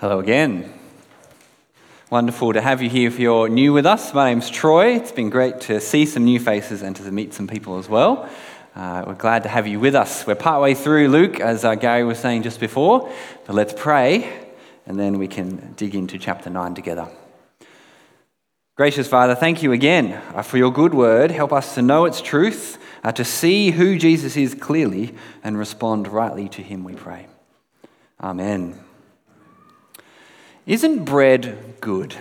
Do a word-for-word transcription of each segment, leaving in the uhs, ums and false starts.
Hello again. Wonderful to have you here if you're new with us. My name's Troy. It's been great to see some new faces and to meet some people as well. Uh, we're glad to have you with us. We're partway through Luke, as uh, Gary was saying just before. But let's pray, and then we can dig into chapter nine together. Gracious Father, thank you again uh, for your good word. Help us to know its truth, uh, to see who Jesus is clearly, and respond rightly to him, we pray. Amen. Isn't bread good?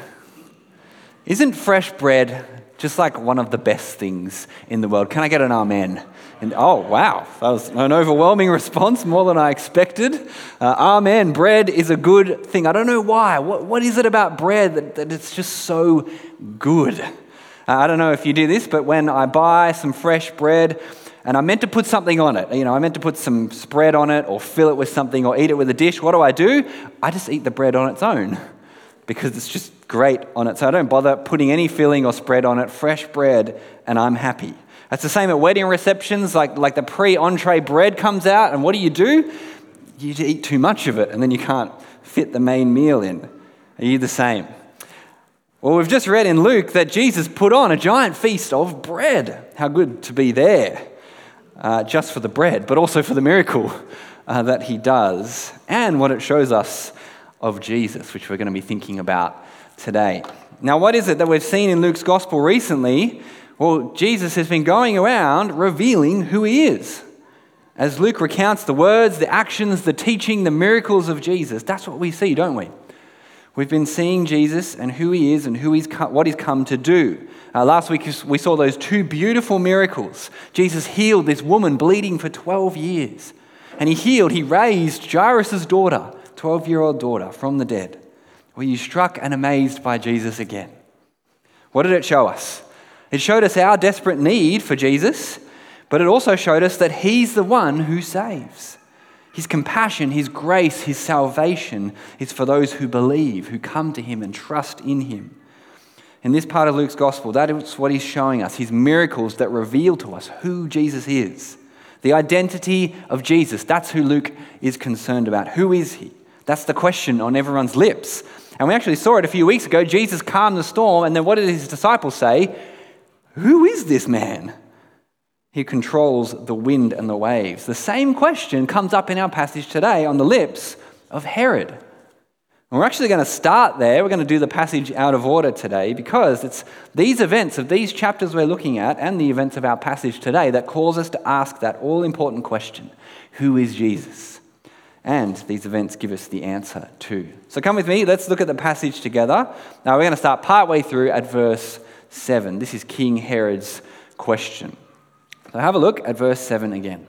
Isn't fresh bread just like one of the best things in the world? Can I get an amen? And oh, wow, that was an overwhelming response, more than I expected. Uh, amen, bread is a good thing. I don't know why. What, what is it about bread that, that it's just so good? Uh, I don't know if you do this, but when I buy some fresh bread, and I'm meant to put something on it. You know, I'm meant to put some spread on it or fill it with something or eat it with a dish. What do I do? I just eat the bread on its own because it's just great on its own. I don't bother putting any filling or spread on it. Fresh bread, and I'm happy. That's the same at wedding receptions. Like, like the pre-entree bread comes out, and what do you do? You eat too much of it, and then you can't fit the main meal in. Are you the same? Well, we've just read in Luke that Jesus put on a giant feast of bread. How good to be there. Uh, just for the bread, but also for the miracle uh, that he does and what it shows us of Jesus, which we're going to be thinking about today. Now, what is it that we've seen in Luke's gospel recently? Well, Jesus has been going around revealing who he is. As Luke recounts the words, the actions, the teaching, the miracles of Jesus, that's what we see, don't we? We've been seeing Jesus and who he is and who he's co- what he's come to do. Uh, last week we saw those two beautiful miracles. Jesus healed this woman bleeding for twelve years. And he healed, he raised Jairus' daughter, twelve-year-old daughter, from the dead. Were you struck and amazed by Jesus again? What did it show us? It showed us our desperate need for Jesus, but it also showed us that he's the one who saves. His compassion, his grace, his salvation is for those who believe, who come to him and trust in him. In this part of Luke's gospel, that is what he's showing us, his miracles that reveal to us who Jesus is. The identity of Jesus, that's who Luke is concerned about. Who is he? That's the question on everyone's lips. And we actually saw it a few weeks ago. Jesus calmed the storm, and then what did his disciples say? Who is this man? He controls the wind and the waves. The same question comes up in our passage today on the lips of Herod. And we're actually going to start there. We're going to do the passage out of order today because it's these events of these chapters we're looking at and the events of our passage today that cause us to ask that all-important question, who is Jesus? And these events give us the answer too. So come with me, let's look at the passage together. Now we're going to start partway through at verse seven. This is King Herod's question. So have a look at verse seven again.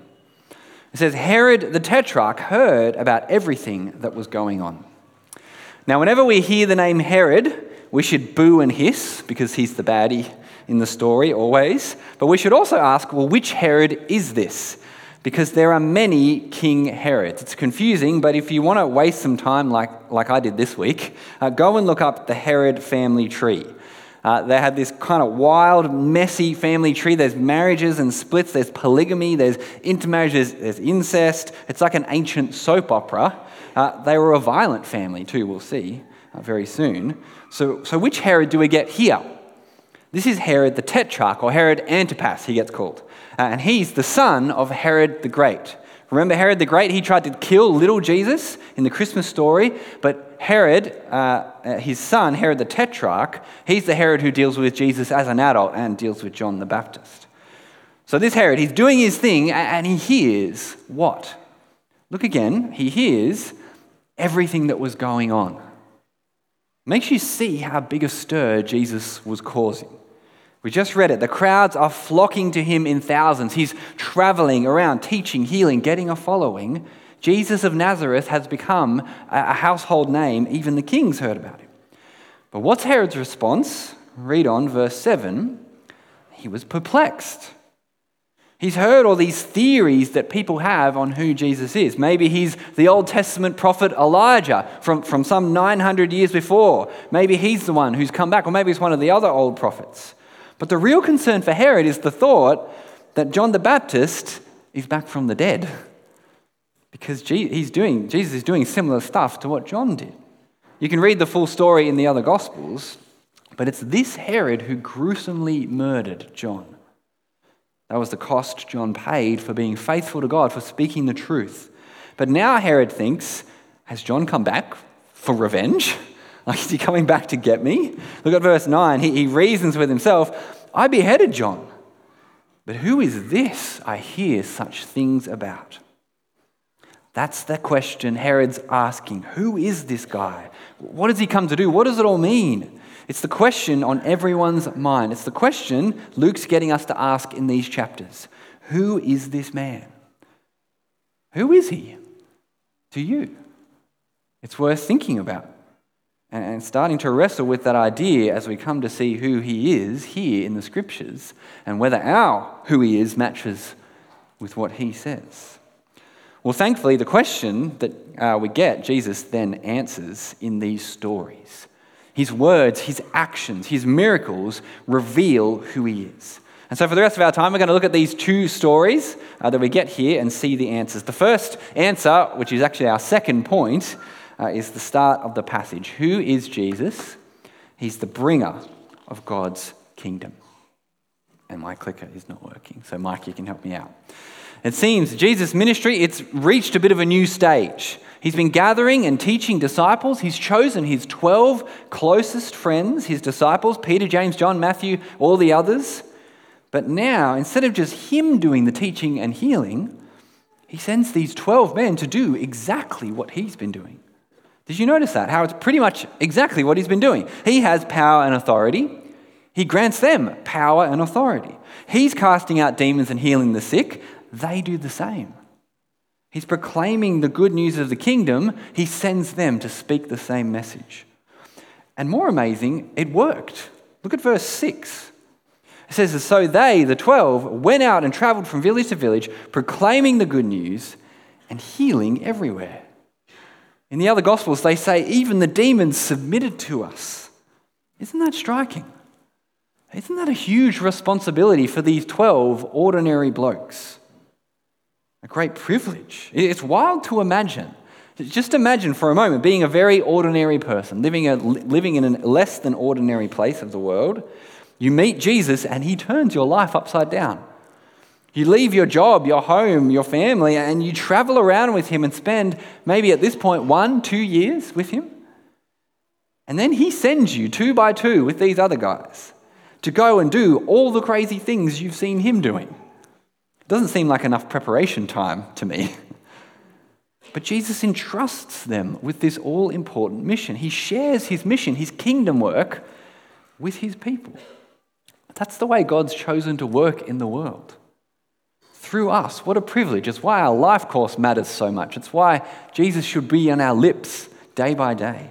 It says, Herod the Tetrarch heard about everything that was going on. Now, whenever we hear the name Herod, we should boo and hiss because he's the baddie in the story always. But we should also ask, well, which Herod is this? Because there are many King Herods. It's confusing, but if you want to waste some time like, like I did this week, uh, go and look up the Herod family tree. Uh, they had this kind of wild, messy family tree. There's marriages and splits. There's polygamy. There's intermarriages. There's incest. It's like an ancient soap opera. Uh, they were a violent family too, we'll see uh, very soon. So, so which Herod do we get here? This is Herod the Tetrarch, or Herod Antipas, he gets called. Uh, and he's the son of Herod the Great. Remember Herod the Great? He tried to kill little Jesus in the Christmas story, but Herod, uh, his son, Herod the Tetrarch, he's the Herod who deals with Jesus as an adult and deals with John the Baptist. So this Herod, he's doing his thing, and he hears what? Look again, he hears everything that was going on. Makes you see how big a stir Jesus was causing. We just read it. The crowds are flocking to him in thousands. He's traveling around, teaching, healing, getting a following. Jesus of Nazareth has become a household name. Even the kings heard about him. But what's Herod's response? Read on, verse seven. He was perplexed. He's heard all these theories that people have on who Jesus is. Maybe he's the Old Testament prophet Elijah from, from some nine hundred years before. Maybe he's the one who's come back, or maybe he's one of the other old prophets. But the real concern for Herod is the thought that John the Baptist is back from the dead. Because he's doing, Jesus is doing similar stuff to what John did. You can read the full story in the other Gospels, but it's this Herod who gruesomely murdered John. That was the cost John paid for being faithful to God, for speaking the truth. But now Herod thinks, has John come back for revenge? Like, is he coming back to get me? Look at verse nine. He, he reasons with himself, I beheaded John. But who is this I hear such things about? That's the question Herod's asking. Who is this guy? What does he come to do? What does it all mean? It's the question on everyone's mind. It's the question Luke's getting us to ask in these chapters. Who is this man? Who is he to you? It's worth thinking about and starting to wrestle with that idea as we come to see who he is here in the scriptures and whether our who he is matches with what he says. Well, thankfully, the question that uh, we get, Jesus then answers in these stories. His words, his actions, his miracles reveal who he is. And so for the rest of our time, we're going to look at these two stories uh, that we get here and see the answers. The first answer, which is actually our second point, uh, is the start of the passage. Who is Jesus? He's the bringer of God's kingdom. And my clicker is not working, so Mike, you can help me out. It seems Jesus' ministry, it's reached a bit of a new stage. He's been gathering and teaching disciples. He's chosen his twelve closest friends, his disciples, Peter, James, John, Matthew, all the others. But now, instead of just him doing the teaching and healing, he sends these twelve men to do exactly what he's been doing. Did you notice that? How it's pretty much exactly what he's been doing. He has power and authority. He grants them power and authority. He's casting out demons and healing the sick. They do the same. He's proclaiming the good news of the kingdom. He sends them to speak the same message. And more amazing, it worked. Look at verse six. It says, so they, the twelve, went out and traveled from village to village, proclaiming the good news and healing everywhere. In the other Gospels, they say, even the demons submitted to us. Isn't that striking? Isn't that a huge responsibility for these twelve ordinary blokes? A great privilege. It's wild to imagine. Just imagine for a moment being a very ordinary person, living, a, living in a less than ordinary place of the world. You meet Jesus and he turns your life upside down. You leave your job, your home, your family, and you travel around with him and spend maybe at this point one, two years with him. And then he sends you two by two with these other guys to go and do all the crazy things you've seen him doing. Doesn't seem like enough preparation time to me. But Jesus entrusts them with this all-important mission. He shares his mission, his kingdom work, with his people. That's the way God's chosen to work in the world. Through us. What a privilege. It's why our life course matters so much. It's why Jesus should be on our lips day by day.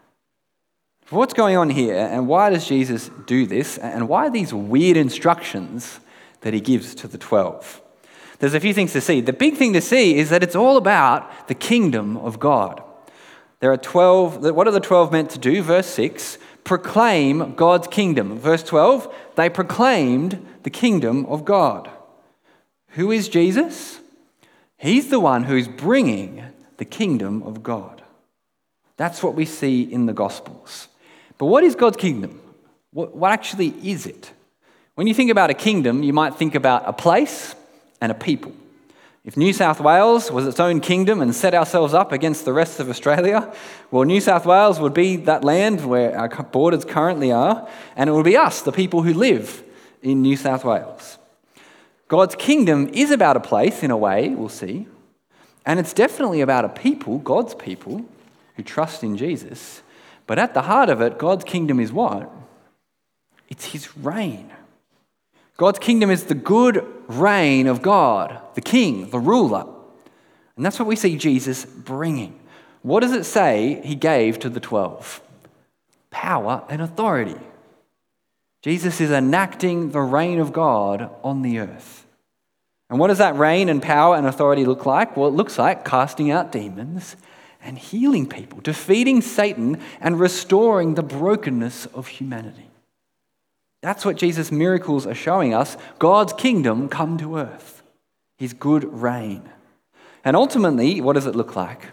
What's going on here, and why does Jesus do this, and why are these weird instructions that he gives to the twelve? There's a few things to see. The big thing to see is that it's all about the kingdom of God. There are twelve, what are the twelve meant to do? Verse six, proclaim God's kingdom. Verse twelve, they proclaimed the kingdom of God. Who is Jesus? He's the one who's bringing the kingdom of God. That's what we see in the Gospels. But what is God's kingdom? What, what actually is it? When you think about a kingdom, you might think about a place and a people. If New South Wales was its own kingdom and set ourselves up against the rest of Australia, well, New South Wales would be that land where our borders currently are, and it would be us, the people who live in New South Wales. God's kingdom is about a place, in a way, we'll see, and it's definitely about a people, God's people, who trust in Jesus. But at the heart of it, God's kingdom is what? It's his reign. God's kingdom is the good reign of God, the king, the ruler. And that's what we see Jesus bringing. What does it say he gave to the twelve? Power and authority. Jesus is enacting the reign of God on the earth. And what does that reign and power and authority look like? Well, it looks like casting out demons and healing people, defeating Satan and restoring the brokenness of humanity. That's what Jesus' miracles are showing us. God's kingdom come to earth. His good reign. And ultimately, what does it look like?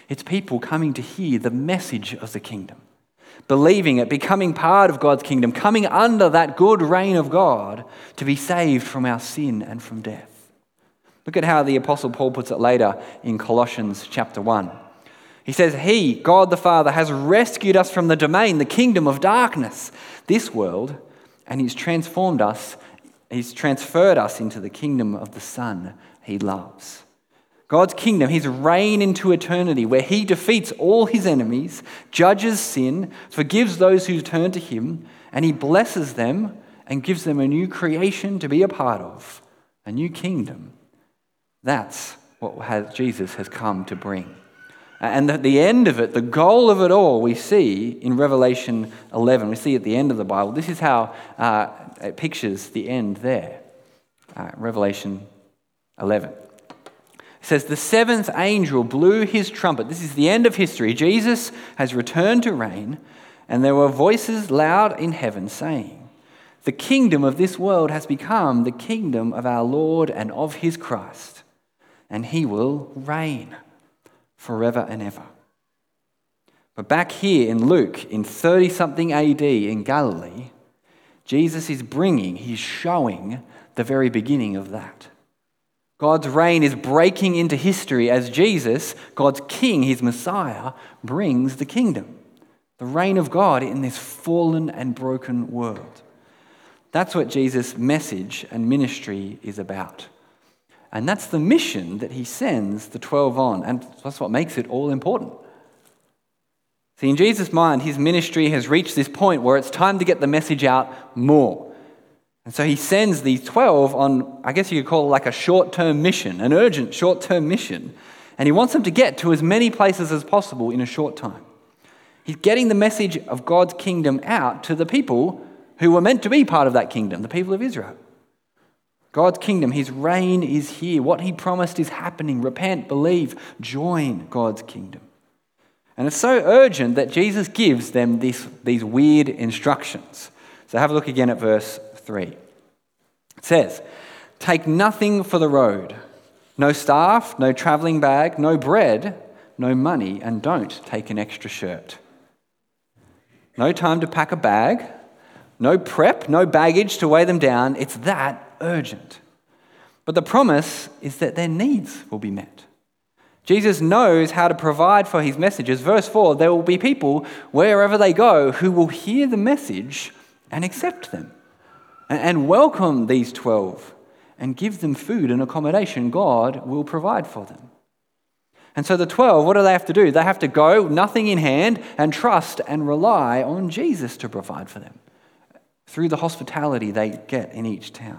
It's people coming to hear the message of the kingdom, believing it, becoming part of God's kingdom, coming under that good reign of God to be saved from our sin and from death. Look at how the Apostle Paul puts it later in Colossians chapter one. He says, He, God the Father, has rescued us from the domain, the kingdom of darkness, this world, and He's transformed us, He's transferred us into the kingdom of the Son He loves. God's kingdom, His reign into eternity, where He defeats all His enemies, judges sin, forgives those who turn to Him, and He blesses them and gives them a new creation to be a part of, a new kingdom. That's what has, Jesus has come to bring. And at the end of it, the goal of it all, we see in Revelation eleven. We see at the end of the Bible. This is how uh, it pictures the end there. Uh, Revelation eleven. It says, the seventh angel blew his trumpet. This is the end of history. Jesus has returned to reign, and there were voices loud in heaven saying, the kingdom of this world has become the kingdom of our Lord and of His Christ, and He will reign forever and ever. But back here in Luke, in thirty-something A D in Galilee, Jesus is bringing, He's showing the very beginning of that. God's reign is breaking into history as Jesus, God's King, His Messiah, brings the kingdom, the reign of God in this fallen and broken world. That's what Jesus' message and ministry is about. And that's the mission that He sends the twelve on. And that's what makes it all important. See, in Jesus' mind, His ministry has reached this point where it's time to get the message out more. And so He sends these twelve on, I guess you could call it like a short-term mission, an urgent short-term mission. And He wants them to get to as many places as possible in a short time. He's getting the message of God's kingdom out to the people who were meant to be part of that kingdom, the people of Israel. God's kingdom, His reign is here. What He promised is happening. Repent, believe, join God's kingdom. And it's so urgent that Jesus gives them this, these weird instructions. So have a look again at verse three. It says, take nothing for the road, no staff, no traveling bag, no bread, no money, and don't take an extra shirt. No time to pack a bag, no prep, no baggage to weigh them down. It's that urgent. But the promise is that their needs will be met. Jesus knows how to provide for His messages. Verse four, there will be people wherever they go who will hear the message and accept them and welcome these twelve and give them food and accommodation God will provide for them. And so the twelve, what do they have to do? They have to go, nothing in hand, and trust and rely on Jesus to provide for them through the hospitality they get in each town.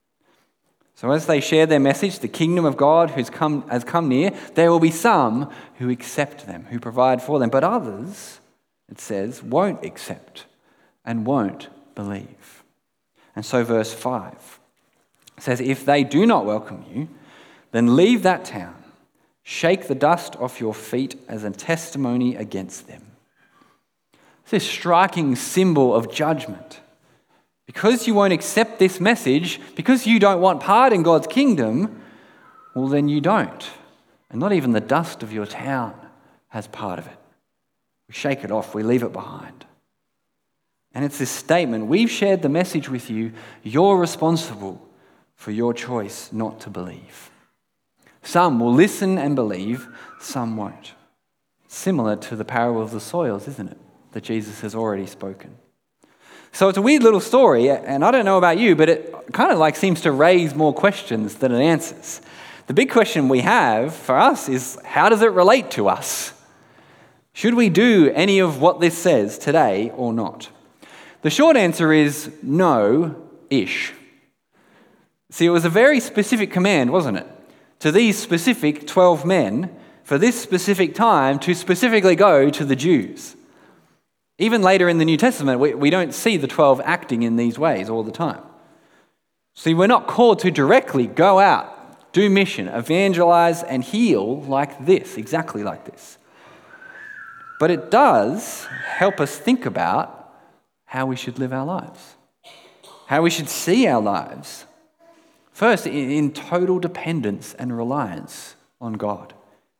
So as they share their message, the kingdom of God who's come, has come near, there will be some who accept them, who provide for them. But others, it says, won't accept and won't believe. And so verse five says, if they do not welcome you, then leave that town, shake the dust off your feet as a testimony against them. It's this striking symbol of judgment. Because you won't accept this message, because you don't want part in God's kingdom, well, then you don't. And not even the dust of your town has part of it. We shake it off, we leave it behind. And it's this statement, we've shared the message with you, you're responsible for your choice not to believe. Some will listen and believe, some won't. Similar to the parable of the soils, isn't it? That Jesus has already spoken. So it's a weird little story, and I don't know about you, but it kind of like seems to raise more questions than it answers. The big question we have for us is, how does it relate to us? Should we do any of what this says today or not? The short answer is no-ish. See, it was a very specific command, wasn't it? To these specific twelve men, for this specific time, to specifically go to the Jews. Even later in the New Testament, we, we don't see the twelve acting in these ways all the time. See, we're not called to directly go out, do mission, evangelize, and heal like this, exactly like this. But it does help us think about how we should live our lives, how we should see our lives. First, in, in total dependence and reliance on God.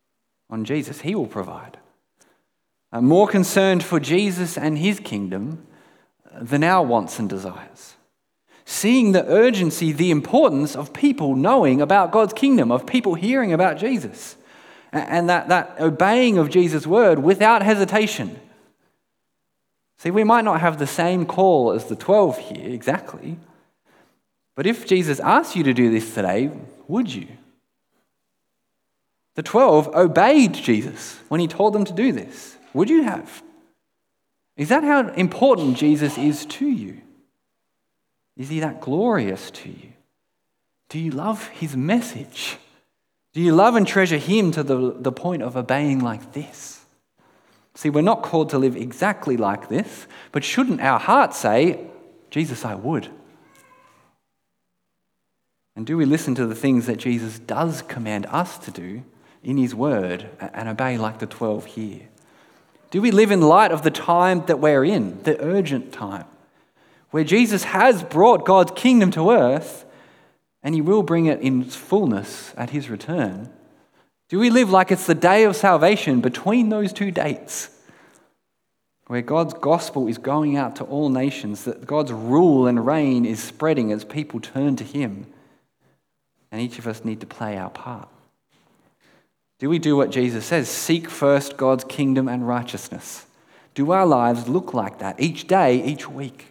on Jesus. He will provide. Uh, more concerned for Jesus and his kingdom than our wants and desires. Seeing the urgency, the importance of people knowing about God's kingdom, of people hearing about Jesus, and that, that obeying of Jesus' word without hesitation. See, we might not have the same call as the twelve here, exactly. But if Jesus asked you to do this today, would you? The twelve obeyed Jesus when he told them to do this. Would you have? Is that how important Jesus is to you? Is he that glorious to you? Do you love his message? Do you love and treasure him to the, the point of obeying like this? See, we're not called to live exactly like this, but shouldn't our heart say, Jesus, I would? And do we listen to the things that Jesus does command us to do in his word and obey like the twelve here? Do we live in light of the time that we're in, the urgent time, where Jesus has brought God's kingdom to earth and he will bring it in fullness at his return? Do we live like it's the day of salvation between those two dates, where God's gospel is going out to all nations, that God's rule and reign is spreading as people turn to him, and each of us need to play our part? Do we do what Jesus says? Seek first God's kingdom and righteousness. Do our lives look like that each day, each week?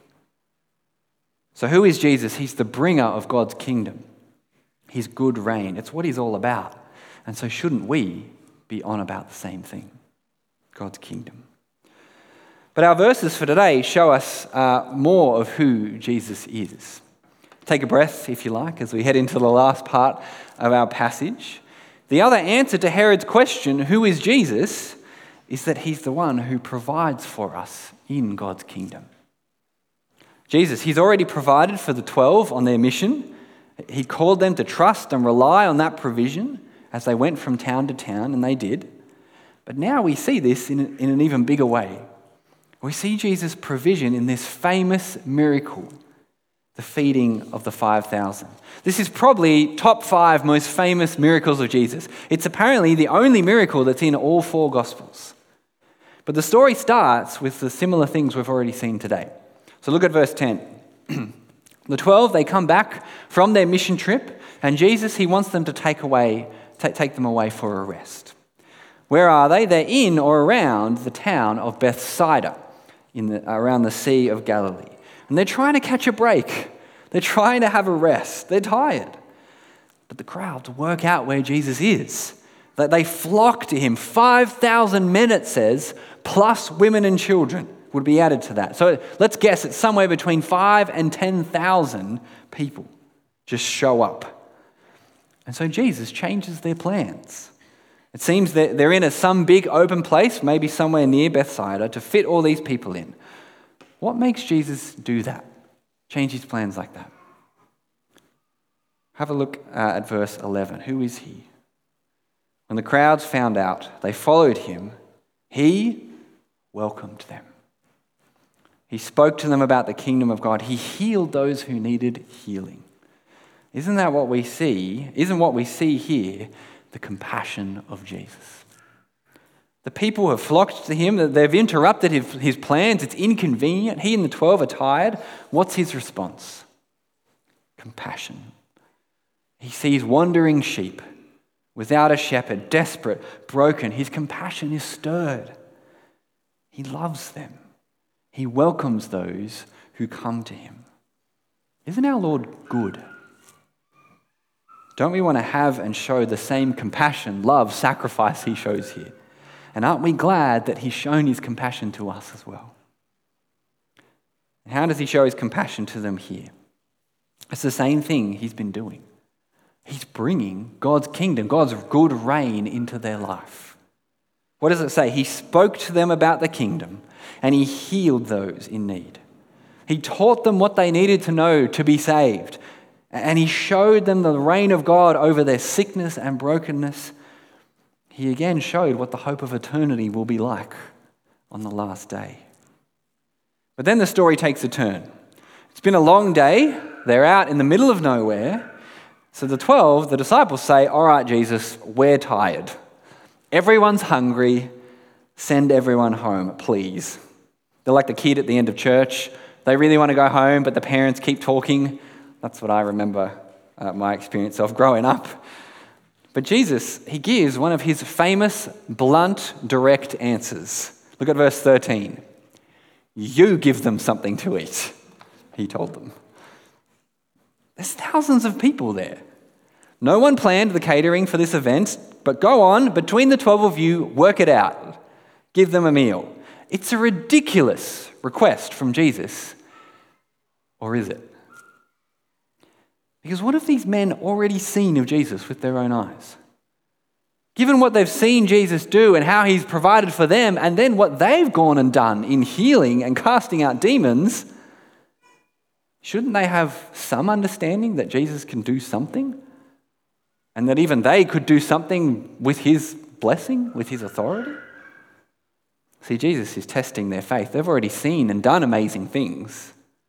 So who is Jesus? He's the bringer of God's kingdom, his good reign. It's what he's all about. And so shouldn't we be on about the same thing, God's kingdom? But our verses for today show us uh, more of who Jesus is. Take a breath, if you like, as we head into the last part of our passage. The other answer to Herod's question, who is Jesus, is that he's the one who provides for us in God's kingdom. Jesus, he's already provided for the twelve on their mission. He called them to trust and rely on that provision as they went from town to town, and they did. But now we see this in, in an even bigger way. We see Jesus' provision in this famous miracle, the feeding of the five thousand. This is probably top five most famous miracles of Jesus. It's apparently the only miracle that's in all four Gospels. But the story starts with the similar things we've already seen today. So look at verse ten. The twelve, they come back from their mission trip, and Jesus, he wants them to take away, take, take them away for a rest. Where are they? They're in or around the town of Bethsaida, in the, around the Sea of Galilee. And they're trying to catch a break. They're trying to have a rest. They're tired. But the crowds work out where Jesus is. That they flock to him. five thousand men, it says, plus women and children would be added to that. So let's guess it's somewhere between five and ten thousand people just show up. And so Jesus changes their plans. It seems that they're in a, some big open place, maybe somewhere near Bethsaida, to fit all these people in. What makes Jesus do that? Change his plans like that? Have a look uh, at verse eleven. Who is he? When the crowds found out, they followed him. He welcomed them. He spoke to them about the kingdom of God. He healed those who needed healing. Isn't that what we see? Isn't what we see here the compassion of Jesus? The people have flocked to him. They've interrupted his, his plans. It's inconvenient. He and the twelve are tired. What's his response? Compassion. He sees wandering sheep without a shepherd, desperate, broken. His compassion is stirred. He loves them. He welcomes those who come to him. Isn't our Lord good? Don't we want to have and show the same compassion, love, sacrifice he shows here? And aren't we glad that he's shown his compassion to us as well? And how does he show his compassion to them here? It's the same thing he's been doing. He's bringing God's kingdom, God's good reign into their life. What does it say? He spoke to them about the kingdom and he healed those in need. He taught them what they needed to know to be saved. And he showed them the reign of God over their sickness and brokenness. He again showed what the hope of eternity will be like on the last day. But then the story takes a turn. It's been a long day. They're out in the middle of nowhere. So the twelve, the disciples say, all right, Jesus, we're tired. Everyone's hungry. Send everyone home, please. They're like the kid at the end of church. They really want to go home, but the parents keep talking. That's what I remember uh, my experience of growing up. But Jesus, he gives one of his famous, blunt, direct answers. Look at verse thirteen. You give them something to eat, he told them. There's thousands of people there. No one planned the catering for this event, but go on, between the twelve of you, work it out. Give them a meal. It's a ridiculous request from Jesus. Or is it? Because what have these men already seen of Jesus with their own eyes? Given what they've seen Jesus do and how he's provided for them, and then what they've gone and done in healing and casting out demons, shouldn't they have some understanding that Jesus can do something? And that even they could do something with his blessing, with his authority? See, Jesus is testing their faith. They've already seen and done amazing things.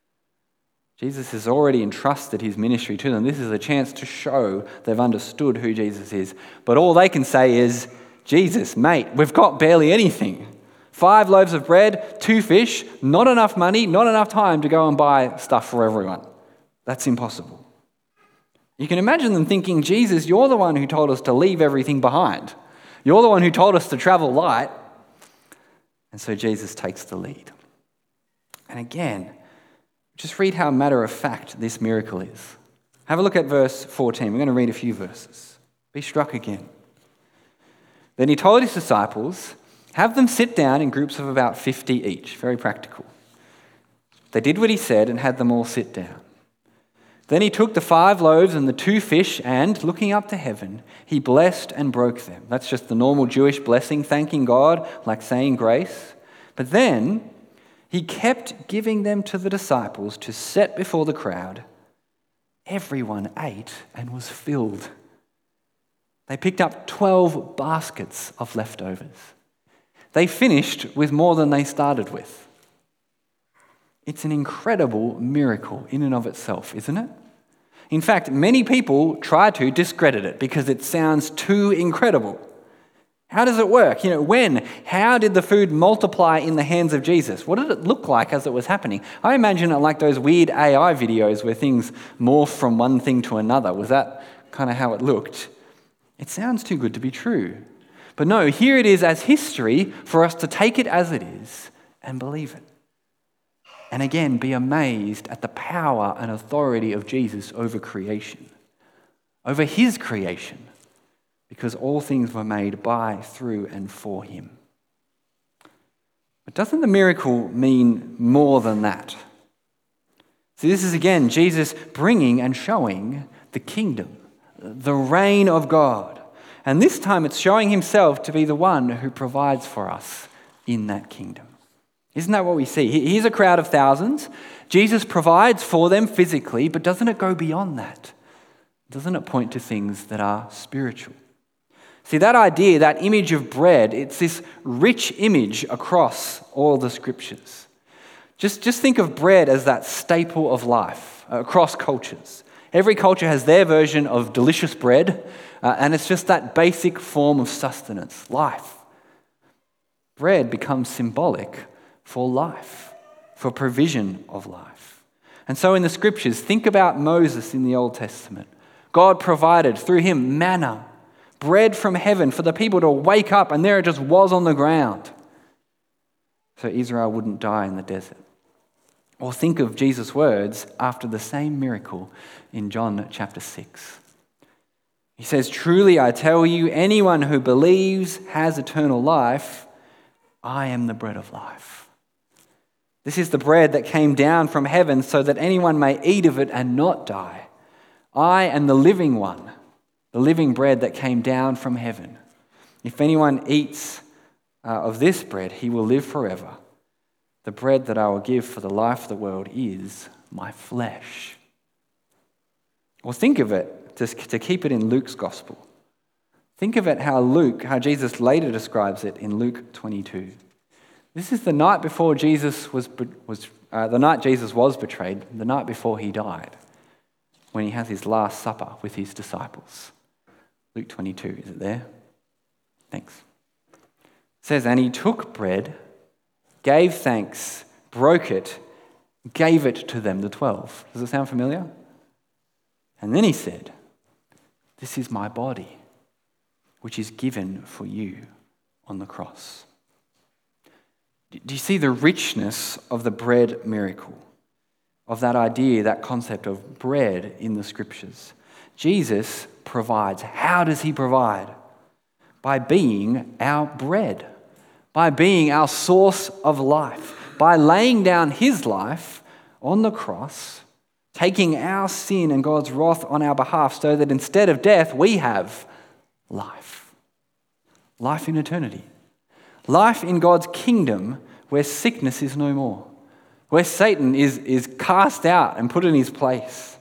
Jesus has already entrusted his ministry to them. This is a chance to show they've understood who Jesus is. But all they can say is, Jesus, mate, we've got barely anything. Five loaves of bread, two fish, not enough money, not enough time to go and buy stuff for everyone. That's impossible. You can imagine them thinking, Jesus, you're the one who told us to leave everything behind. You're the one who told us to travel light. And so Jesus takes the lead. And again, just read how matter of fact this miracle is. Have a look at verse fourteen. We're going to read a few verses. Be struck again. Then he told his disciples, have them sit down in groups of about fifty each. Very practical. They did what he said and had them all sit down. Then he took the five loaves and the two fish and, looking up to heaven, he blessed and broke them. That's just the normal Jewish blessing, thanking God, like saying grace. But then he kept giving them to the disciples to set before the crowd. Everyone ate and was filled. They picked up twelve baskets of leftovers. They finished with more than they started with. It's an incredible miracle in and of itself, isn't it? In fact, many people try to discredit it because it sounds too incredible. How does it work? You know, when? How did the food multiply in the hands of Jesus? What did it look like as it was happening? I imagine it like those weird A I videos where things morph from one thing to another. Was that kind of how it looked? It sounds too good to be true. But no, here it is as history for us to take it as it is and believe it. And again, be amazed at the power and authority of Jesus over creation, over his creation, because all things were made by, through, and for him. But doesn't the miracle mean more than that? See, this is again Jesus bringing and showing the kingdom, the reign of God. And this time it's showing himself to be the one who provides for us in that kingdom. Isn't that what we see? Here's a crowd of thousands. Jesus provides for them physically, but doesn't it go beyond that? Doesn't it point to things that are spiritual? See, that idea, that image of bread, it's this rich image across all the scriptures. Just, just think of bread as that staple of life across cultures. Every culture has their version of delicious bread, uh, and it's just that basic form of sustenance, life. Bread becomes symbolic for life, for provision of life. And so in the scriptures, think about Moses in the Old Testament. God provided through him manna, bread from heaven for the people to wake up, and there it just was on the ground, so Israel wouldn't die in the desert. Or think of Jesus' words after the same miracle in John chapter six. He says, truly I tell you, anyone who believes has eternal life. I am the bread of life. This is the bread that came down from heaven so that anyone may eat of it and not die. I am the living one, the living bread that came down from heaven. If anyone eats uh, of this bread, he will live forever. The bread that I will give for the life of the world is my flesh. Or think of it, to, to keep it in Luke's gospel. Think of it how Luke, how Jesus later describes it in Luke twenty-two. This is the night before Jesus was, was uh, the night Jesus was betrayed, the night before he died, when he has his last supper with his disciples. Luke twenty-two, is it there? Thanks. says, and he took bread, gave thanks, broke it, gave it to them, the twelve. Does it sound familiar? And then he said, this is my body, which is given for you on the cross. Do you see the richness of the bread miracle? Of that idea, that concept of bread in the scriptures. Jesus provides. How does he provide? By being our bread, by being our source of life, by laying down his life on the cross, taking our sin and God's wrath on our behalf so that instead of death, we have life. Life in eternity. Life in God's kingdom where sickness is no more, where Satan is, is cast out and put in his place.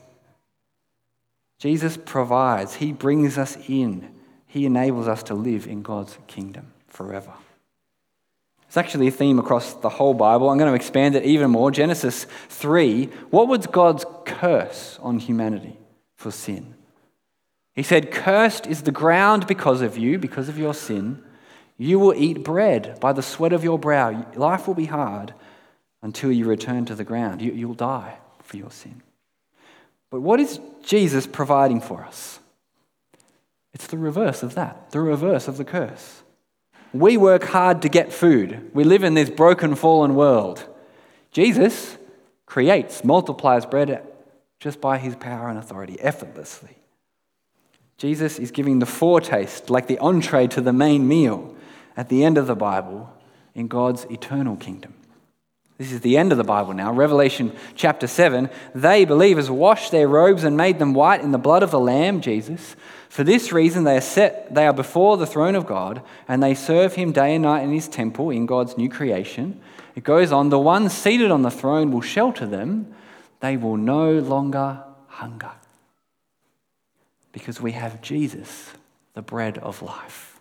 Jesus provides. He brings us in. He enables us to live in God's kingdom forever. It's actually a theme across the whole Bible. I'm going to expand it even more. Genesis three, what was God's curse on humanity for sin? He said, cursed is the ground because of you, because of your sin. You will eat bread by the sweat of your brow. Life will be hard until you return to the ground. You, you'll die for your sin. But what is Jesus providing for us? It's the reverse of that, the reverse of the curse. We work hard to get food. We live in this broken, fallen world. Jesus creates, multiplies bread just by his power and authority, effortlessly. Jesus is giving the foretaste, like the entree to the main meal at the end of the Bible in God's eternal kingdom. This is the end of the Bible now. Revelation chapter seven. They, believers, washed their robes and made them white in the blood of the Lamb, Jesus. For this reason they are set, they are before the throne of God, and they serve him day and night in his temple, in God's new creation. It goes on, the one seated on the throne will shelter them. They will no longer hunger. Because we have Jesus, the bread of life.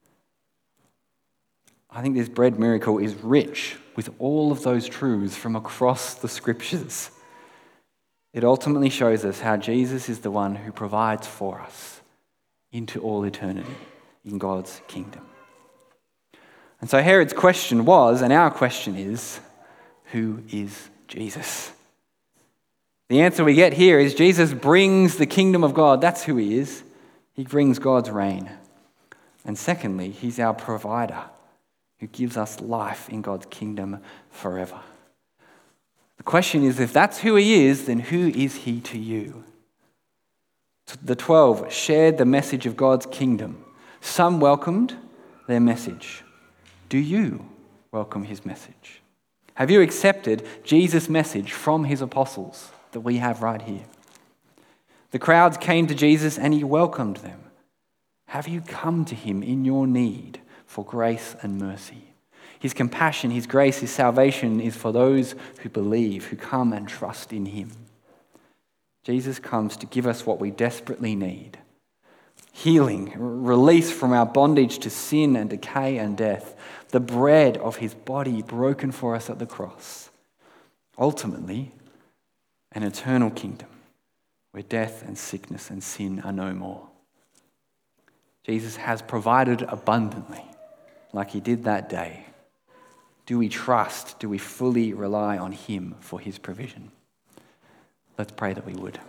I think this bread miracle is rich with all of those truths from across the scriptures. It ultimately shows us how Jesus is the one who provides for us into all eternity in God's kingdom. And so Herod's question was, and our question is, who is Jesus? The answer we get here is Jesus brings the kingdom of God. That's who he is. He brings God's reign. And secondly, he's our provider, who gives us life in God's kingdom forever. The question is, if that's who he is, then who is he to you? The twelve shared the message of God's kingdom. Some welcomed their message. Do you welcome his message? Have you accepted Jesus' message from his apostles that we have right here? The crowds came to Jesus and he welcomed them. Have you come to him in your need for grace and mercy? His compassion, his grace, his salvation is for those who believe, who come and trust in him. Jesus comes to give us what we desperately need. Healing, release from our bondage to sin and decay and death. The bread of his body broken for us at the cross. Ultimately, an eternal kingdom where death and sickness and sin are no more. Jesus has provided abundantly, like he did that day. Do we trust? Do we fully rely on him for his provision? Let's pray that we would.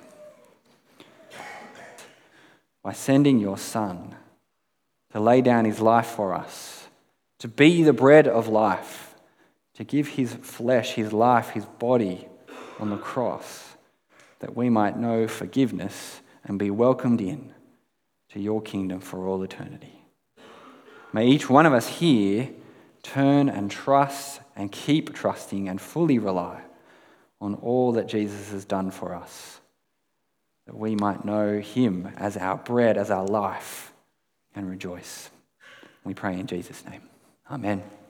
By sending your Son to lay down his life for us, to be the bread of life, to give his flesh, his life, his body on the cross, that we might know forgiveness and be welcomed in to your kingdom for all eternity. May each one of us here turn and trust and keep trusting and fully rely on all that Jesus has done for us, that we might know him as our bread, as our life, and rejoice. We pray in Jesus' name. Amen.